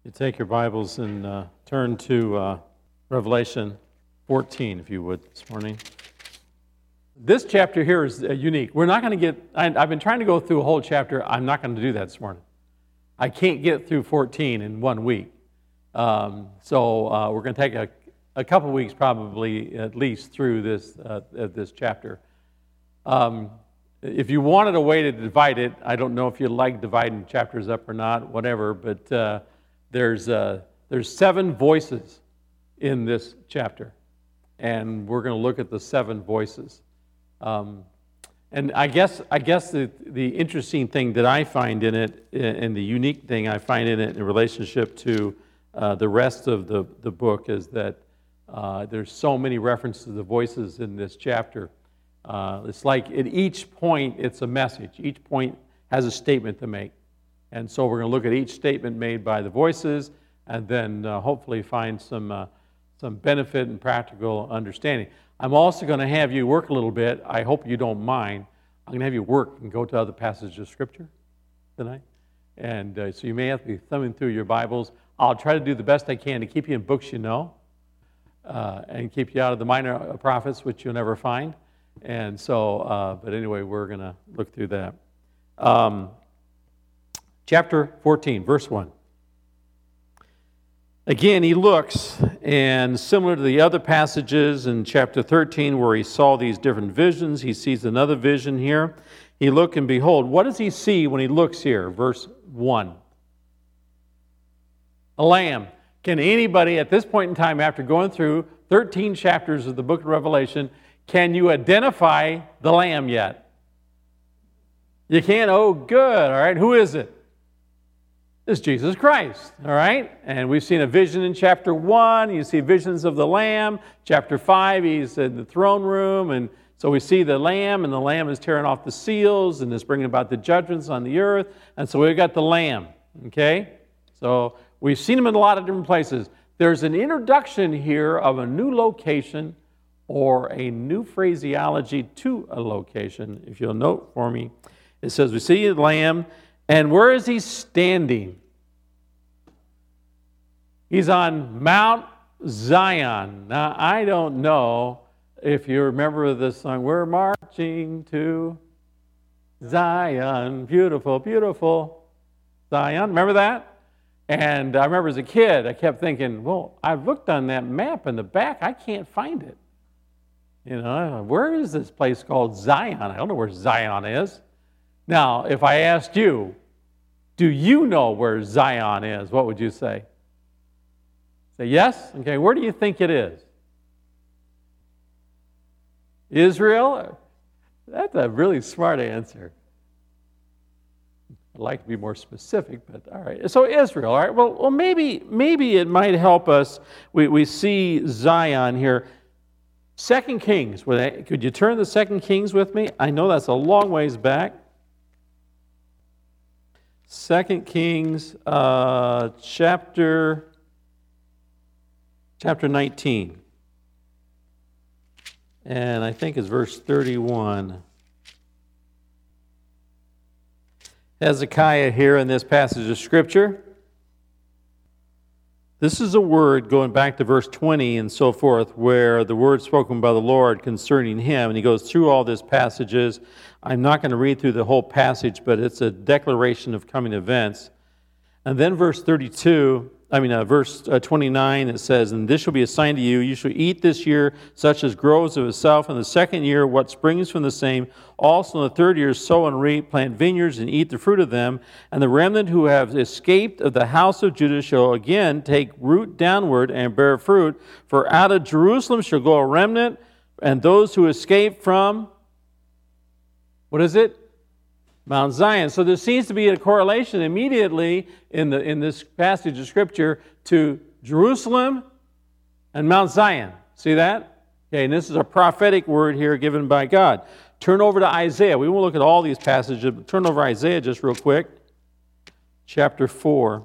You take your Bibles and turn to Revelation 14, if you would, this morning. This chapter here is unique. We're not going to get, I've been trying to go through a whole chapter. I'm not going to do that this morning. I can't get through 14 in 1 week. So we're going to take a couple weeks probably at least through this chapter. If you wanted a way to divide it, I don't know if you like dividing chapters up or not, whatever, but there's 7 voices in this chapter, and we're going to look at the 7 voices. And I guess the interesting thing that I find in it, and the unique thing I find in it in relationship to the rest of the book, is that there's so many references to the voices in this chapter. It's like at each point it's a message. Each point has a statement to make. And so we're going to look at each statement made by the voices and then hopefully find some benefit and practical understanding. I'm also going to have you work a little bit. I hope you don't mind. I'm going to have you work and go to other passages of Scripture tonight. And so you may have to be thumbing through your Bibles. I'll try to do the best I can to keep you in books you know and keep you out of the minor prophets, which you'll never find. And so, but anyway, we're going to look through that. Chapter 14, verse 1. Again, he looks, and similar to the other passages in chapter 13 where he saw these different visions, he sees another vision here. He looked, and behold, what does he see when he looks here? Verse 1. A lamb. Can anybody at this point in time, after going through 13 chapters of the book of Revelation, can you identify the lamb yet? You can't? Oh, good. All right. Who is it? It's Jesus Christ. All right. And we've seen a vision in chapter 1. You see visions of the lamb. Chapter 5, he's in the throne room. And so we see the lamb, and the lamb is tearing off the seals and is bringing about the judgments on the earth. And so we've got the lamb. Okay. So we've seen him in a lot of different places. There's an introduction here of a new location or a new phraseology to a location. If you'll note for me, it says, we see the lamb, and where is he standing? He's on Mount Zion. Now, I don't know if you remember this song, we're marching to Zion, beautiful, beautiful Zion. Remember that? And I remember as a kid, I kept thinking, well, I've looked on that map in the back, I can't find it. You know, where is this place called Zion? I don't know where Zion is. Now, if I asked you, do you know where Zion is? What would you say? Say yes? Okay, where do you think it is? Israel? That's a really smart answer. I'd like to be more specific, but all right. So Israel, all right. Well, maybe it might help us. We see Zion here. 2 Kings, could you turn to 2 Kings with me? I know that's a long ways back. 2 Kings chapter 19. And I think it's verse 31. Hezekiah here in this passage of Scripture. This is a word going back to verse 20 and so forth, where the word spoken by the Lord concerning him, and he goes through all these passages. I'm not going to read through the whole passage, but it's a declaration of coming events. And then verse 29, it says, and this shall be a sign to you, you shall eat this year such as grows of itself, in the second year what springs from the same. Also in the third year sow and reap, plant vineyards, and eat the fruit of them. And the remnant who have escaped of the house of Judah shall again take root downward and bear fruit. For out of Jerusalem shall go a remnant, and those who escape from, what is it? Mount Zion. So there seems to be a correlation immediately in this passage of Scripture to Jerusalem and Mount Zion. See that? Okay, and this is a prophetic word here given by God. Turn over to Isaiah. We won't look at all these passages, but turn over to Isaiah just real quick. Chapter 4.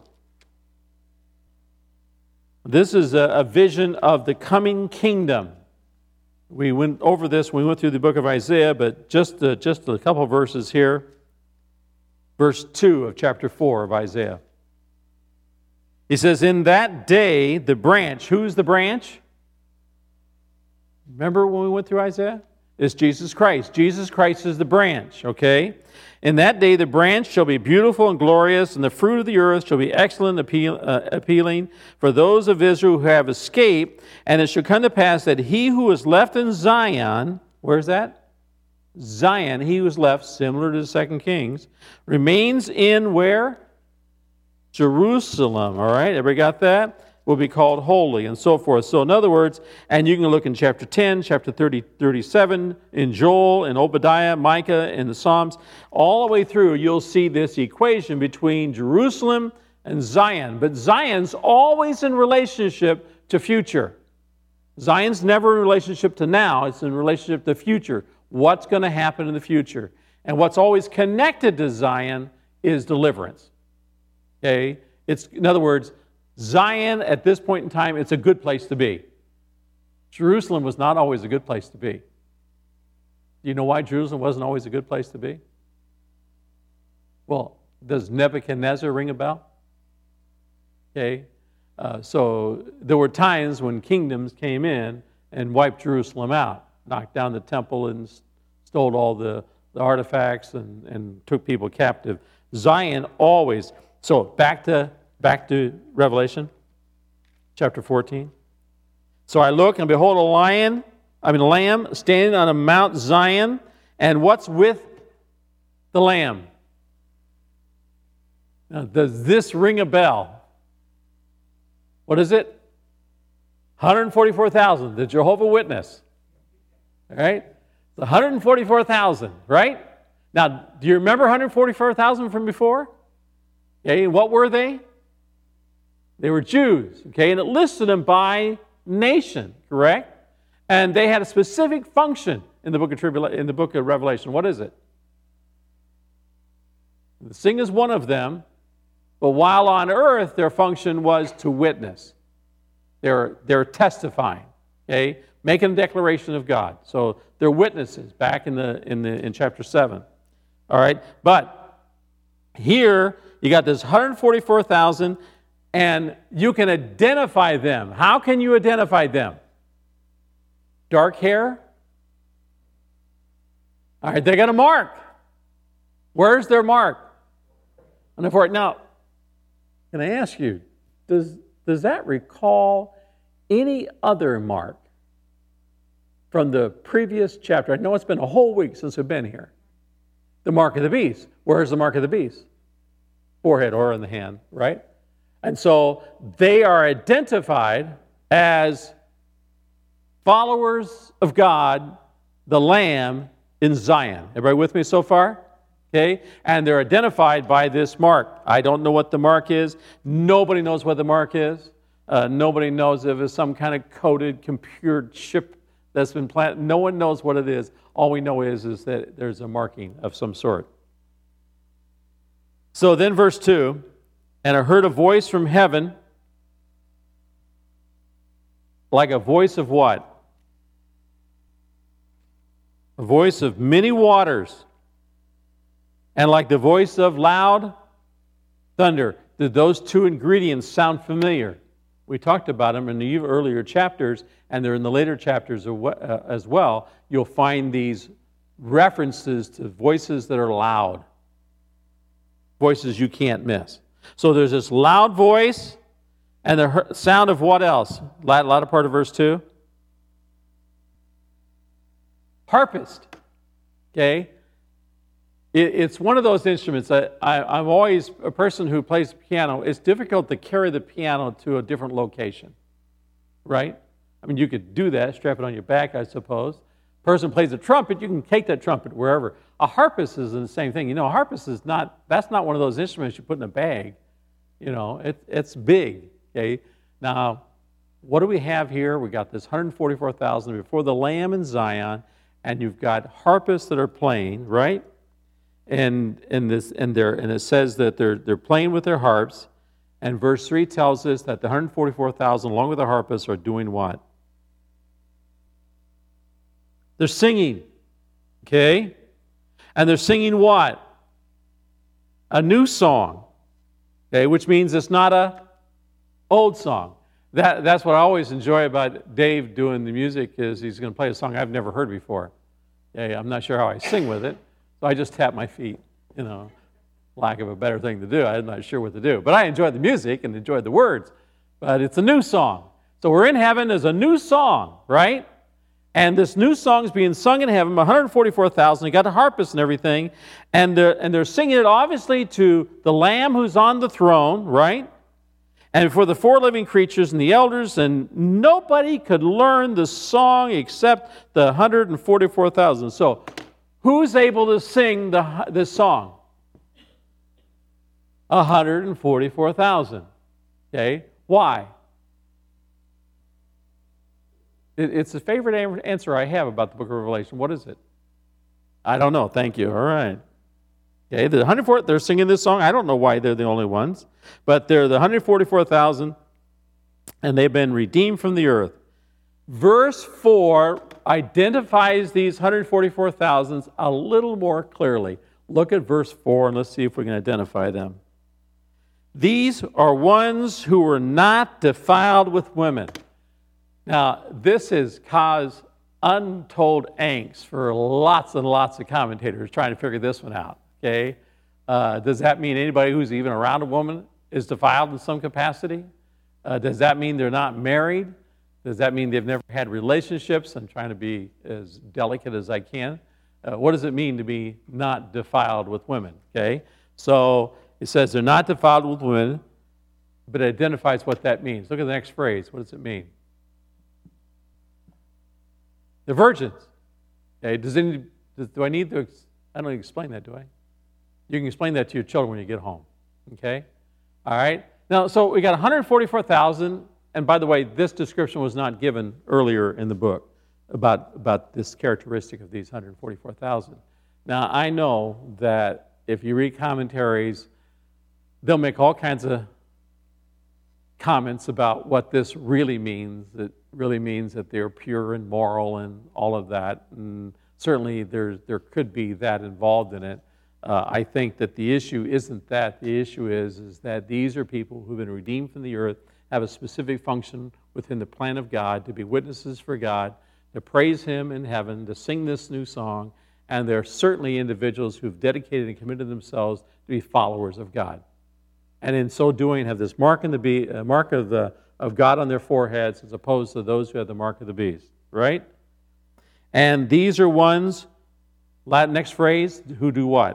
This is a vision of the coming kingdom. We went over this when we went through the book of Isaiah, but just a couple verses here. Verse 2 of chapter 4 of Isaiah. He says, in that day, the branch, who's the branch? Remember when we went through Isaiah? It's Jesus Christ. Jesus Christ is the branch, okay? In that day, the branch shall be beautiful and glorious, and the fruit of the earth shall be excellent and appealing for those of Israel who have escaped. And it shall come to pass that he who is left in Zion, where's that? Zion, he who is left, similar to the 2 Kings, remains in where? Jerusalem, all right? Everybody got that? Will be called holy, and so forth. So in other words, and you can look in chapter 10, chapter 30, 37, in Joel, in Obadiah, Micah, in the Psalms, all the way through, you'll see this equation between Jerusalem and Zion. But Zion's always in relationship to future. Zion's never in relationship to now, it's in relationship to future. What's going to happen in the future? And what's always connected to Zion is deliverance. Okay? It's, in other words, Zion, at this point in time, it's a good place to be. Jerusalem was not always a good place to be. Do you know why Jerusalem wasn't always a good place to be? Well, does Nebuchadnezzar ring a bell? Okay, so there were times when kingdoms came in and wiped Jerusalem out, knocked down the temple and stole all the artifacts and took people captive. Zion always. So back to Revelation, chapter 14. So I look, and behold, a lamb standing on a Mount Zion, and what's with the lamb? Now, does this ring a bell? What is it? 144,000, the Jehovah's Witness. All right? It's 144,000, right? Now, do you remember 144,000 from before? Okay, what were they? They were Jews, okay, and it listed them by nation, correct? And they had a specific function in the book of Revelation. What is it? The sing is one of them, but while on earth, their function was to witness. They're testifying, okay, making a declaration of God. So they're witnesses back in chapter 7. All right, but here you got this 144,000. And you can identify them. How can you identify them? Dark hair? All right, they got a mark. Where's their mark? On the forehead. Now, can I ask you, does that recall any other mark from the previous chapter? I know it's been a whole week since we've been here. The mark of the beast. Where's the mark of the beast? Forehead or in the hand, right? And so they are identified as followers of God, the Lamb in Zion. Everybody with me so far? Okay? And they're identified by this mark. I don't know what the mark is. Nobody knows what the mark is. Nobody knows if it's some kind of coded computer chip that's been planted. No one knows what it is. All we know is that there's a marking of some sort. So then verse 2, and I heard a voice from heaven, like a voice of what? A voice of many waters, and like the voice of loud thunder. Did those two ingredients sound familiar? We talked about them in the earlier chapters, and they're in the later chapters as well. You'll find these references to voices that are loud, voices you can't miss. So there's this loud voice, and the sound of what else? Latter part of verse 2. Harpist. Okay? It's one of those instruments that I'm always a person who plays piano. It's difficult to carry the piano to a different location, right? I mean, you could do that, strap it on your back, I suppose. Person plays a trumpet, you can take that trumpet wherever. A harpist is the same thing. You know, a harpist is that's not one of those instruments you put in a bag. You know, it's big, okay? Now, what do we have here? We got this 144,000 before the Lamb in Zion, and you've got harpists that are playing, right? And it says that they're playing with their harps, and verse 3 tells us that the 144,000, along with the harpists, are doing what? They're singing, okay? And they're singing what? A new song, okay? Which means it's not a Old song. That's what I always enjoy about Dave doing the music is he's going to play a song I've never heard before. Yeah, I'm not sure how I sing with it, so I just tap my feet, lack of a better thing to do. I'm not sure what to do. But I enjoy the music and enjoy the words. But it's a new song. So we're in heaven, there's a new song, right? And this new song is being sung in heaven, 144,000. You got the harpists and everything. And they're singing it obviously to the Lamb who's on the throne, right? And for the four living creatures and the elders, and nobody could learn the song except the 144,000. So, who's able to sing this song? 144,000. Okay, why? It's the favorite answer I have about the book of Revelation. What is it? I don't know. Thank you. All right. Okay, the 144, they're singing this song. I don't know why they're the only ones, but they're the 144,000, and they've been redeemed from the earth. Verse 4 identifies these 144,000 a little more clearly. Look at verse 4, and let's see if we can identify them. These are ones who were not defiled with women. Now, this has caused untold angst for lots and lots of commentators trying to figure this one out. Okay, does that mean anybody who's even around a woman is defiled in some capacity? Does that mean they're not married? Does that mean they've never had relationships? I'm trying to be as delicate as I can. What does it mean to be not defiled with women? Okay, so it says they're not defiled with women, but it identifies what that means. Look at the next phrase. What does it mean? They're virgins. Okay, do I need to? I don't explain that, do I? You can explain that to your children when you get home. Okay? All right? Now, so we got 144,000, and by the way, this description was not given earlier in the book about this characteristic of these 144,000. Now, I know that if you read commentaries, they'll make all kinds of comments about what this really means. It really means that they're pure and moral and all of that, and certainly there could be that involved in it. I think that the issue isn't that. The issue is that these are people who've been redeemed from the earth, have a specific function within the plan of God to be witnesses for God, to praise Him in heaven, to sing this new song, and they're certainly individuals who've dedicated and committed themselves to be followers of God. And in so doing, have this mark of God on their foreheads as opposed to those who have the mark of the beast, right? And these are ones, next phrase, who do what?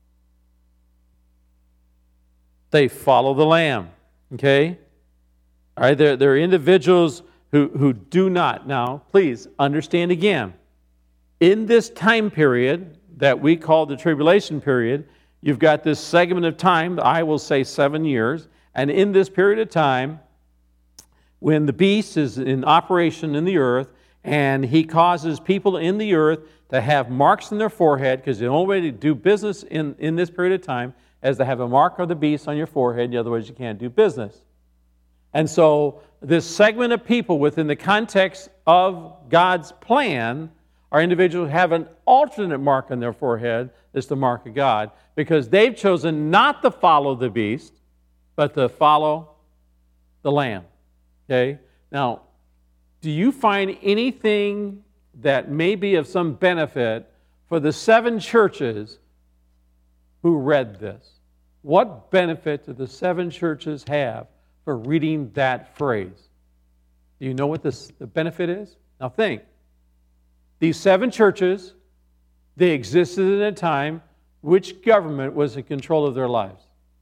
They follow the Lamb, okay? All right, they're individuals who do not. Now, please understand again, in this time period that we call the tribulation period, you've got this segment of time, I will say 7 years, and in this period of time, when the beast is in operation in the earth, and he causes people in the earth to have marks in their forehead, because the only way to do business in this period of time is to have a mark of the beast on your forehead, otherwise you can't do business. And so this segment of people within the context of God's plan are individuals who have an alternate mark on their forehead. It's the mark of God, because they've chosen not to follow the beast, but to follow the Lamb. Okay? Now, do you find anything that may be of some benefit for the 7 churches who read this? What benefit do the 7 churches have for reading that phrase? Do you know what the benefit is? Now think. These 7 churches, they existed in a time which government was in control of their lives?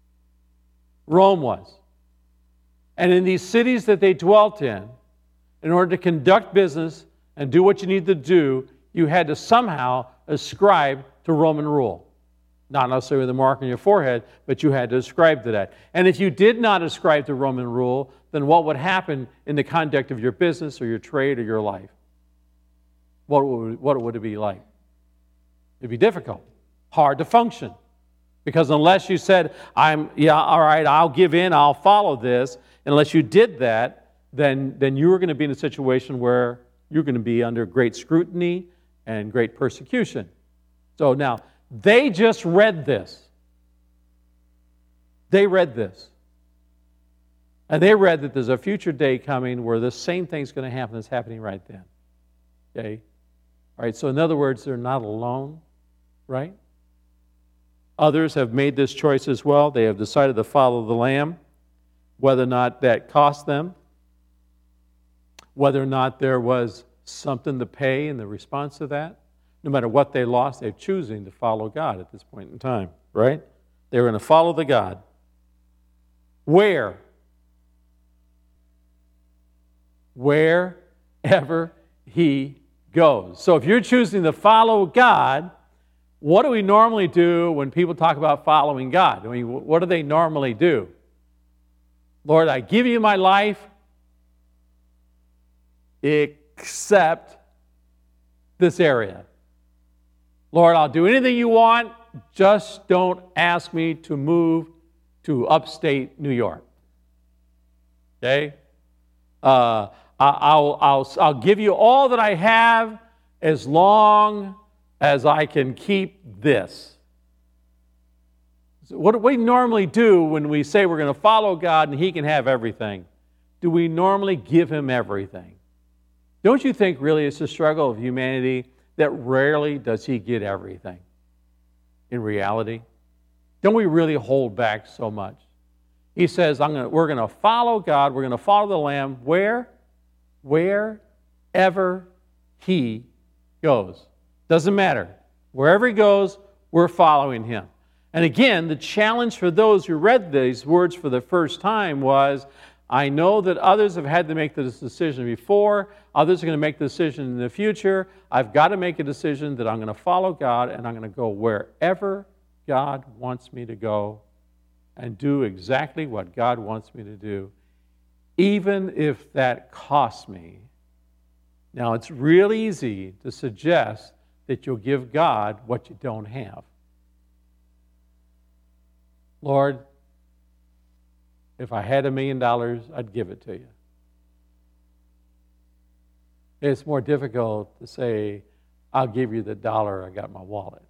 Rome was. And in these cities that they dwelt in order to conduct business and do what you need to do, you had to somehow ascribe to Roman rule. Not necessarily the mark on your forehead, but you had to ascribe to that. And if you did not ascribe to Roman rule, then what would happen in the conduct of your business or your trade or your life? What would it be like? It'd be difficult, hard to function. Because unless you said, all right, I'll give in, I'll follow this, unless you did that, then you were going to be in a situation where you're going to be under great scrutiny and great persecution. So now, they just read this. They read this. And they read that there's a future day coming where the same thing's going to happen that's happening right then. Okay? All right, so in other words, they're not alone, right? Others have made this choice as well. They have decided to follow the Lamb, whether or not that cost them, whether or not there was something to pay in the response to that. No matter what they lost, they're choosing to follow God at this point in time, right? They're going to follow the God. Wherever He goes. So if you're choosing to follow God, what do we normally do when people talk about following God? I mean, what do they normally do? Lord, I give you my life, except this area. Lord, I'll do anything you want, just don't ask me to move to upstate New York. Okay? I'll give you all that I have as long as I can keep this. So what do we normally do when we say we're going to follow God and He can have everything? Do we normally give Him everything? Don't you think really it's a struggle of humanity that rarely does He get everything in reality? Don't we really hold back so much? He says, we're going to follow God, we're going to follow the Lamb wherever He goes. Doesn't matter. Wherever He goes, we're following Him. And again, the challenge for those who read these words for the first time was, I know that others have had to make this decision before. Others are going to make the decision in the future. I've got to make a decision that I'm going to follow God and I'm going to go wherever God wants me to go and do exactly what God wants me to do, even if that costs me. Now, it's real easy to suggest that you'll give God what you don't have. Lord, if I had $1 million, I'd give it to you. It's more difficult to say, I'll give you the $1 I got in my wallet.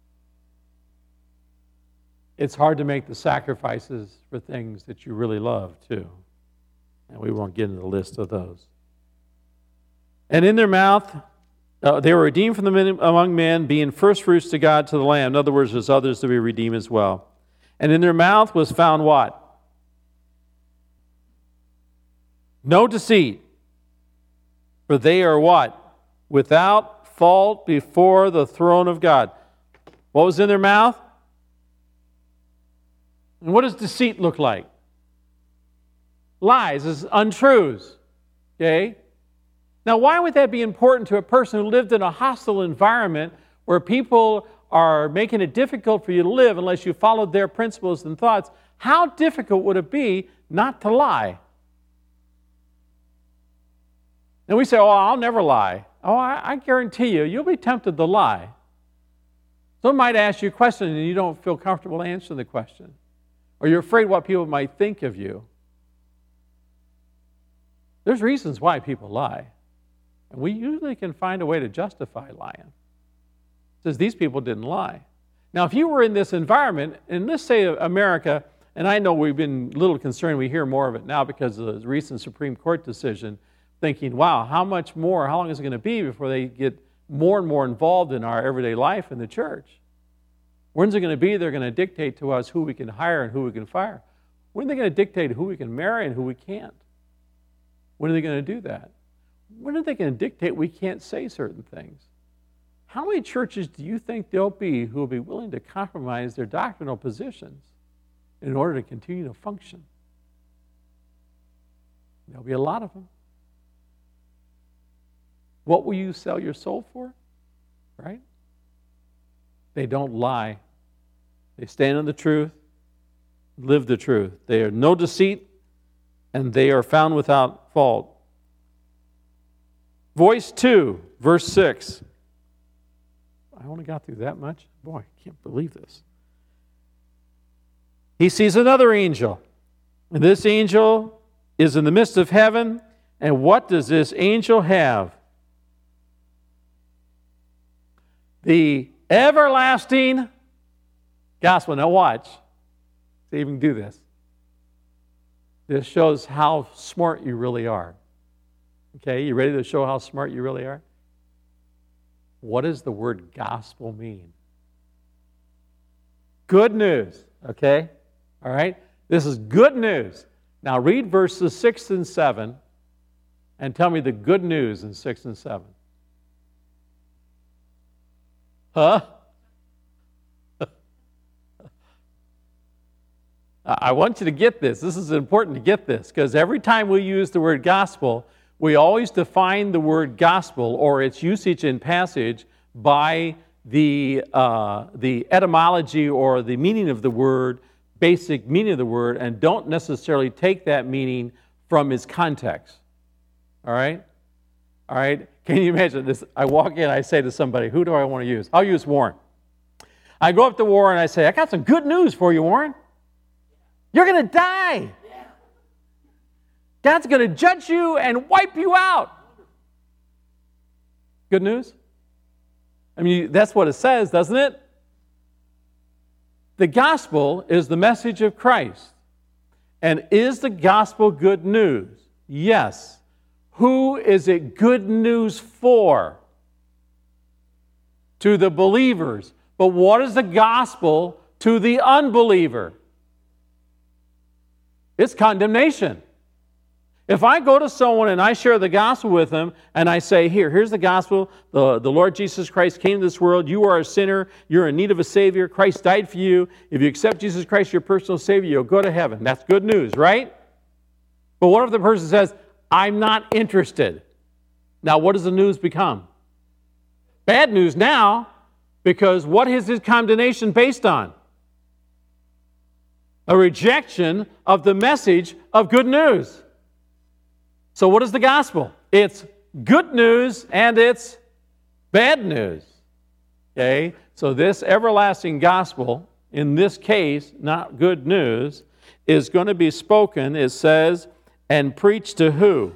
It's hard to make the sacrifices for things that you really love, too. And we won't get into the list of those. And in their mouth, they were redeemed from among men, being firstfruits to God, to the Lamb. In other words, there's others to be redeemed as well. And in their mouth was found what? No deceit. For they are what? Without fault before the throne of God. What was in their mouth? And what does deceit look like? Lies, is untruths. Okay? Now, why would that be important to a person who lived in a hostile environment where people are making it difficult for you to live unless you followed their principles and thoughts? How difficult would it be not to lie? And we say, oh, I'll never lie. Oh, I guarantee you, you'll be tempted to lie. Someone might ask you a question and you don't feel comfortable answering the question. Or you're afraid what people might think of you. There's reasons why people lie. And we usually can find a way to justify lying. It says these people didn't lie. Now, if you were in this environment, and let's say America, and I know we've been a little concerned, we hear more of it now because of the recent Supreme Court decision, thinking, wow, how much more, how long is it going to be before they get more and more involved in our everyday life in the church? When's it going to be they're going to dictate to us who we can hire and who we can fire? When are they going to dictate who we can marry and who we can't? When are they going to do that? When are they going to dictate we can't say certain things? How many churches do you think there'll be who will be willing to compromise their doctrinal positions in order to continue to function? There'll be a lot of them. What will you sell your soul for? Right? They don't lie. They stand on the truth, live the truth. They are no deceit, and they are found without fault. Voice 2, verse 6. I only got through that much? Boy, I can't believe this. He sees another angel. And this angel is in the midst of heaven. And what does this angel have? The everlasting gospel. Now watch. See if you can do this. This shows how smart you really are. Okay, you ready to show how smart you really are? What does the word gospel mean? Good news, okay? All right? This is good news. Now read verses 6 and 7 and tell me the good news in 6 and 7. Huh? I want you to get this. This is important to get this, because every time we use the word gospel, we always define the word gospel or its usage in passage by the etymology or the meaning of the word, basic meaning of the word, and don't necessarily take that meaning from its context. All right? All right? Can you imagine this? I walk in, I say to somebody, who do I want to use? I'll use Warren. I go up to Warren and I say, I got some good news for you, Warren. You're going to die. God's going to judge you and wipe you out. Good news? I mean, that's what it says, doesn't it? The gospel is the message of Christ. And is the gospel good news? Yes. Who is it good news for? To the believers. But what is the gospel to the unbeliever? It's condemnation. If I go to someone and I share the gospel with them and I say, here's the gospel, the Lord Jesus Christ came to this world, you are a sinner, you're in need of a Savior, Christ died for you, if you accept Jesus Christ, your personal Savior, you'll go to heaven. That's good news, right? But what if the person says, I'm not interested? Now what does the news become? Bad news now, because what is his condemnation based on? A rejection of the message of good news. So what is the gospel? It's good news and it's bad news. Okay? So this everlasting gospel, in this case, not good news, is going to be spoken, it says, and preached to who?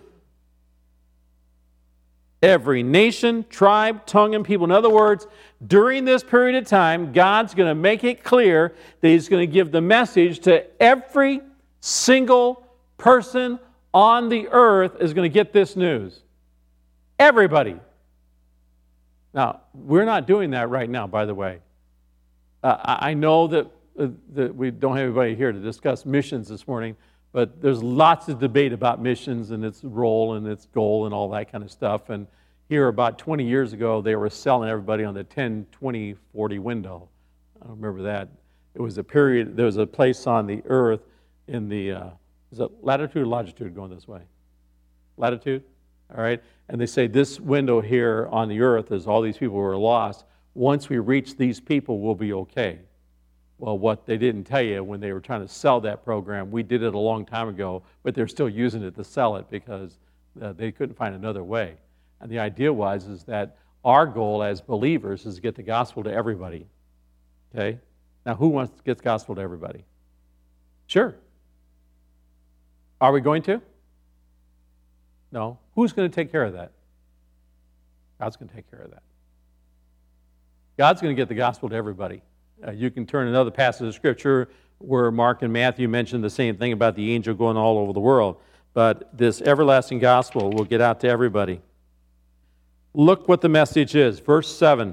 Every nation, tribe, tongue, and people. In other words, during this period of time, God's going to make it clear that He's going to give the message to every single person on the earth is going to get this news. Everybody. Now, we're not doing that right now, by the way. I know that we don't have anybody here to discuss missions this morning, but there's lots of debate about missions and its role and its goal and all that kind of stuff. And here about 20 years ago, they were selling everybody on the 10, 20, 40 window. I don't remember that. It was a period, there was a place on the earth in the, is it latitude or longitude going this way? Latitude? All right. And they say this window here on the earth is all these people who are lost. Once we reach these people, we'll be okay. Well, what they didn't tell you when they were trying to sell that program, we did it a long time ago, but they're still using it to sell it because they couldn't find another way. And the idea is that our goal as believers is to get the gospel to everybody. Okay? Now, who wants to get the gospel to everybody? Sure. Are we going to? No. Who's going to take care of that? God's going to take care of that. God's going to get the gospel to everybody. You can turn another passage of Scripture where Mark and Matthew mention the same thing about the angel going all over the world. But this everlasting gospel will get out to everybody. Look what the message is. Verse 7.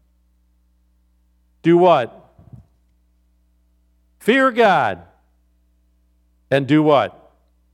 Do what? Fear God. And do what?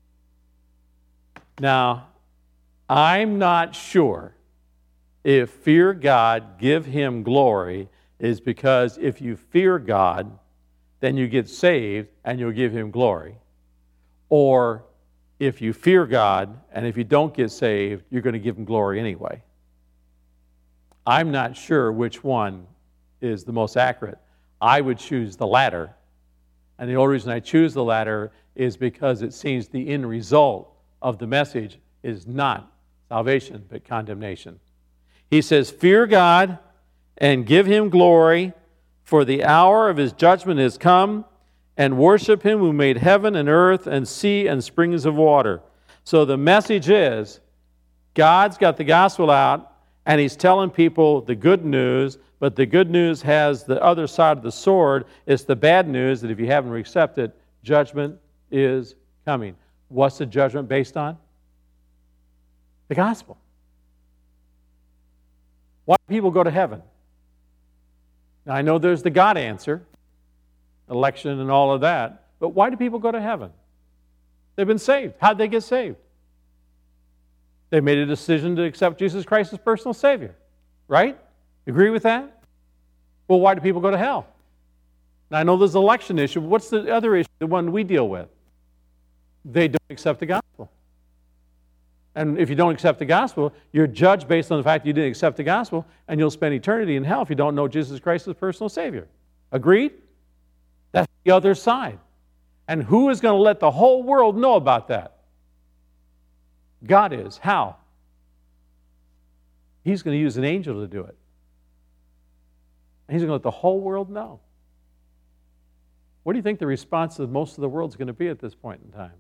Now, I'm not sure if fear God, give Him glory, is because if you fear God, then you get saved and you'll give Him glory. Or if you fear God and if you don't get saved, you're going to give Him glory anyway. I'm not sure which one is the most accurate. I would choose the latter. And the only reason I choose the latter is because it seems the end result of the message is not salvation, but condemnation. He says, fear God and give Him glory, for the hour of His judgment is come, and worship Him who made heaven and earth and sea and springs of water. So the message is, God's got the gospel out, and He's telling people the good news, but the good news has the other side of the sword. It's the bad news that if you haven't accepted, judgment is coming. What's the judgment based on? The gospel. Why do people go to heaven? Now, I know there's the God answer, election and all of that, but why do people go to heaven? They've been saved. How'd they get saved? They made a decision to accept Jesus Christ as personal Savior, right? Agree with that? Well, why do people go to hell? Now, I know there's an election issue, but what's the other issue, the one we deal with? They don't accept the gospel. And if you don't accept the gospel, you're judged based on the fact that you didn't accept the gospel, and you'll spend eternity in hell if you don't know Jesus Christ as personal Savior. Agreed? That's the other side. And who is going to let the whole world know about that? God is. How? He's going to use an angel to do it. And he's going to let the whole world know. What do you think the response of most of the world is going to be at this point in time?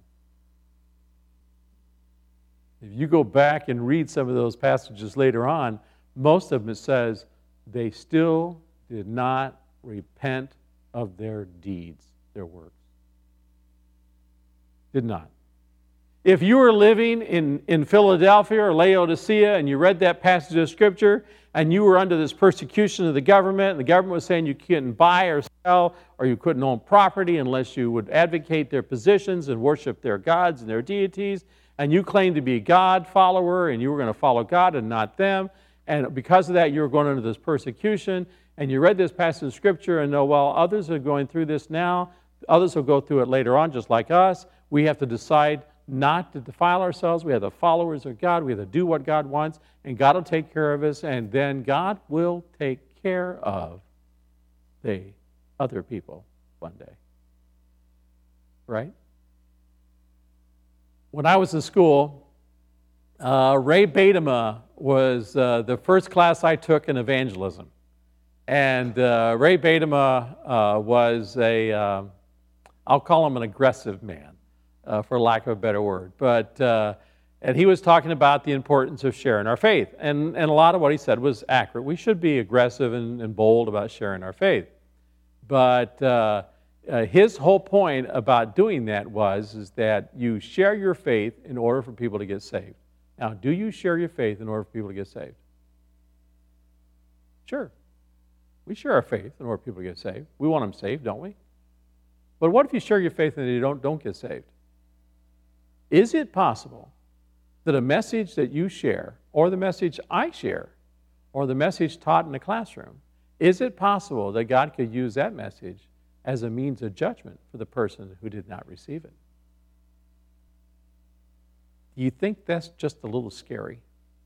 If you go back and read some of those passages later on, most of them it says they still did not repent of their deeds, their works. Did not. If you were living in Philadelphia or Laodicea and you read that passage of Scripture and you were under this persecution of the government, and the government was saying you couldn't buy or sell or you couldn't own property unless you would advocate their positions and worship their gods and their deities, and you claimed to be a God follower and you were going to follow God and not them, and because of that you were going under this persecution, and you read this passage of Scripture and know, well, others are going through this now, others will go through it later on just like us. We have to decide not to defile ourselves. We are the followers of God. We have to do what God wants, and God will take care of us, and then God will take care of the other people one day. Right? When I was in school, Ray Baitema was the first class I took in evangelism. And Ray Baitema was I'll call him an aggressive man, for lack of a better word. And he was talking about the importance of sharing our faith. And a lot of what he said was accurate. We should be aggressive and bold about sharing our faith. But his whole point about doing that is that you share your faith in order for people to get saved. Now, do you share your faith in order for people to get saved? Sure. We share our faith in order for people to get saved. We want them saved, don't we? But what if you share your faith and you don't get saved? Is it possible that a message that you share, or the message I share, or the message taught in the classroom, is it possible that God could use that message as a means of judgment for the person who did not receive it? Do you think that's just a little scary?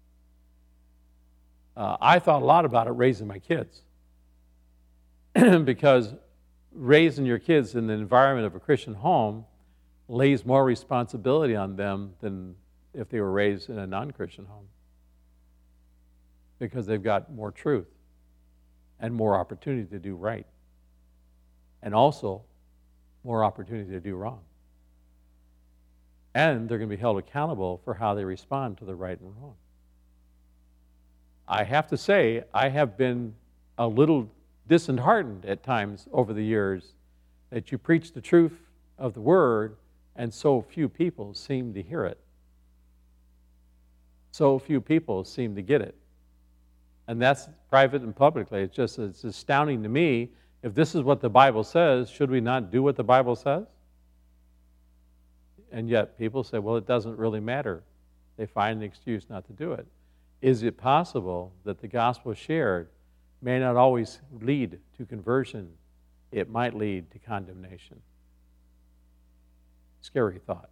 I thought a lot about it raising my kids. Because raising your kids in the environment of a Christian home lays more responsibility on them than if they were raised in a non-Christian home. Because they've got more truth and more opportunity to do right. And also more opportunity to do wrong. And they're going to be held accountable for how they respond to the right and wrong. I have to say, I have been a little disheartened at times over the years that you preach the truth of the Word and so few people seem to hear it. So few people seem to get it. And that's private and publicly. It's astounding to me. If this is what the Bible says, should we not do what the Bible says? And yet people say, well, it doesn't really matter. They find an excuse not to do it. Is it possible that the gospel shared may not always lead to conversion? It might lead to condemnation. Scary thought.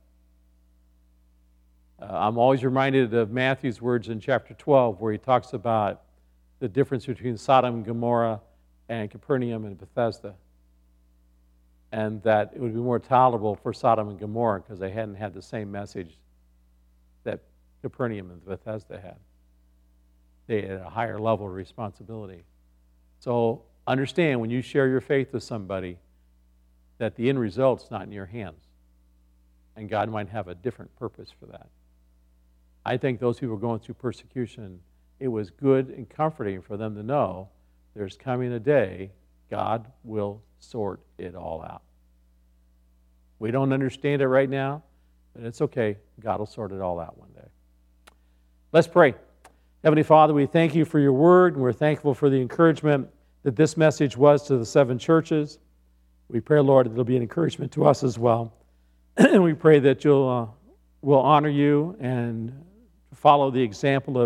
I'm always reminded of Matthew's words in chapter 12 where he talks about the difference between Sodom and Gomorrah and Capernaum and Bethesda. And that it would be more tolerable for Sodom and Gomorrah because they hadn't had the same message that Capernaum and Bethesda had. They had a higher level of responsibility. So understand when you share your faith with somebody that the end result's not in your hands. And God might have a different purpose for that. I think those people going through persecution, it was good and comforting for them to know there's coming a day God will sort it all out. We don't understand it right now, But it's okay. God will sort it all out one day. Let's pray. Heavenly Father, we thank you for your word, and we're thankful for the encouragement that this message was to the 7 churches. We pray, Lord, that it'll be an encouragement to us as well. And we pray that we'll honor you and follow the example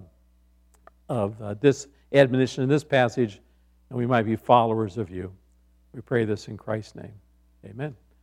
of this admonition in this passage, and we might be followers of you. We pray this in Christ's name. Amen.